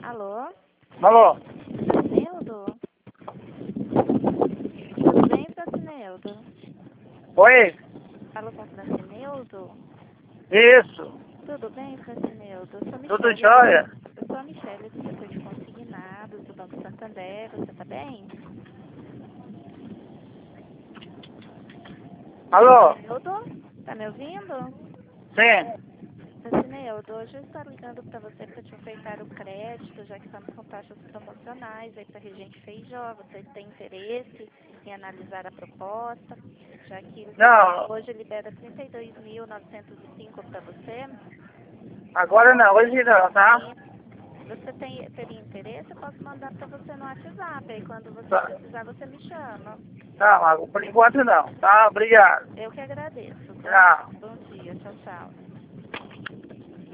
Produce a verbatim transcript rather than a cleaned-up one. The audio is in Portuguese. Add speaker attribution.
Speaker 1: Alô?
Speaker 2: Alô?
Speaker 1: Fracineudo? Tudo bem, Fracineudo?
Speaker 2: Oi?
Speaker 1: Falo com Fracineudo?
Speaker 2: Isso.
Speaker 1: Tudo bem, Fracineudo? Eu sou a
Speaker 2: Tudo
Speaker 1: Michele.
Speaker 2: jóia?
Speaker 1: Eu sou a Michele do setor de consignados do Banco Santander. Você tá bem?
Speaker 2: Alô?
Speaker 1: Fracineudo? Tá me ouvindo?
Speaker 2: Sim.
Speaker 1: Fracineudo, hoje eu estou ligando para você para te ofertar o crédito, já que estamos com taxas promocionais aí para Regente Feijó. Você tem interesse em analisar a proposta, já que o sistema
Speaker 2: Não,
Speaker 1: hoje libera trinta e dois mil novecentos e cinco para você?
Speaker 2: agora não, hoje não, tá?
Speaker 1: E você tem, teria interesse? Eu posso mandar para você no WhatsApp, aí quando você
Speaker 2: Tá,
Speaker 1: precisar você me chama.
Speaker 2: tá, mas por enquanto não, tá? Obrigado.
Speaker 1: Eu que agradeço. Bom,
Speaker 2: Tchau.
Speaker 1: bom dia, tchau, tchau.